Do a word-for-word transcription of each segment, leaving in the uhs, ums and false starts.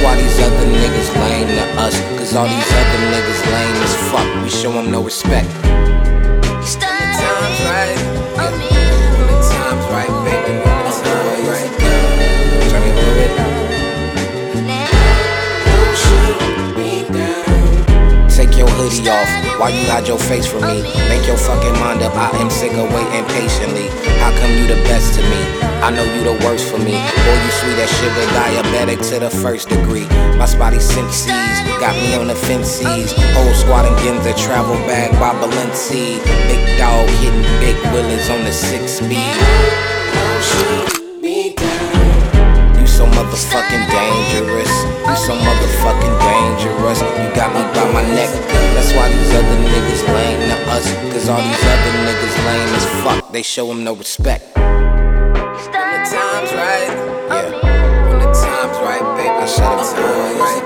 why these other niggas lame to us. Cause all these other niggas lame as fuck. We show them no respect. When the time's right, yeah. When the time's right, baby. When the time's right, turn it through it. Don't shoot me down. Take your hoodie off. Why you hide your face from me? Make your fucking mind up. I am sick of waiting patiently. How come you the best to me? I know you the worst for me. Boy, you sweet as sugar, diabetic to the first degree. My spotty senses got me on the fences. Whole squad and Ginza, travel bag by Balenci. Big dog hitting big willies on the six speed. Shoot me down. You so motherfucking dangerous. You so motherfucking dangerous. You got me by my neck. That's why these other niggas lame to us. Cause all these other niggas lame as fuck. They show them no respect. When the time's right, yeah. When the time's right, baby. I shut up time right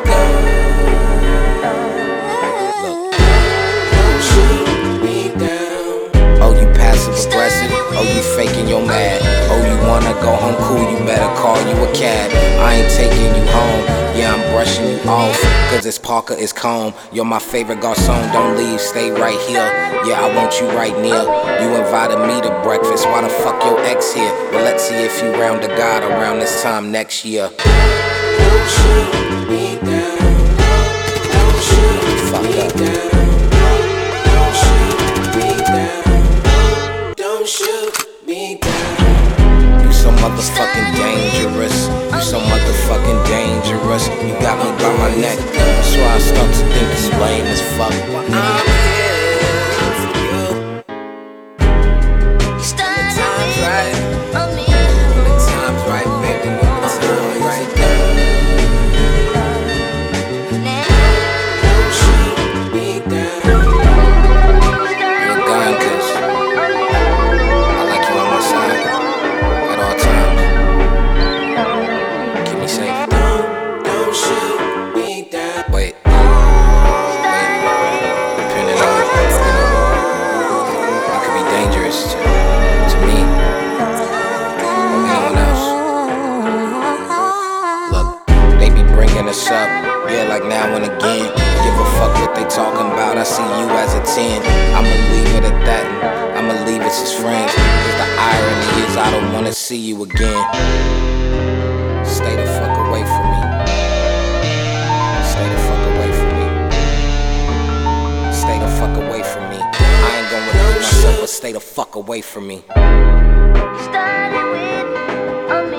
there. Look. Don't shoot me down. Oh, you passive aggressive. Oh, you faking your mad. Oh, you wanna go home cool. You better call you a cab. I ain't taking you home. Yeah, I'm brushing you off. Cause it's Parker, it's calm. You're my favorite garçon. Don't leave, stay right here. Yeah, I want you right near. You invited me to breakfast. Why the fuck your ex here? Well, let's see if you round the God around this time next year. Don't shoot me down. Don't shoot me fuck up. Don't shoot me down. Don't shoot me down. You so motherfucking dangerous. You so motherfucking dangerous. You got me by my neck. That's why I start to think it's lame as fuck. I'm here for you. When the time's right, when the time's right, baby. When the time's right, don't shoot me down. You're gone, cause I like you on my side at all times. Keep me safe. Don't, don't shoot me down. Wait. Us up, yeah, like now and again. Give a fuck what they talking about. I see you as a ten. I'ma leave it at that, and I'ma leave us as friends. Cause the irony is I don't wanna see you again. Stay the fuck away from me. Stay the fuck away from me. Stay the fuck away from me. I ain't gonna repeat myself, but stay the fuck away from me. Started with a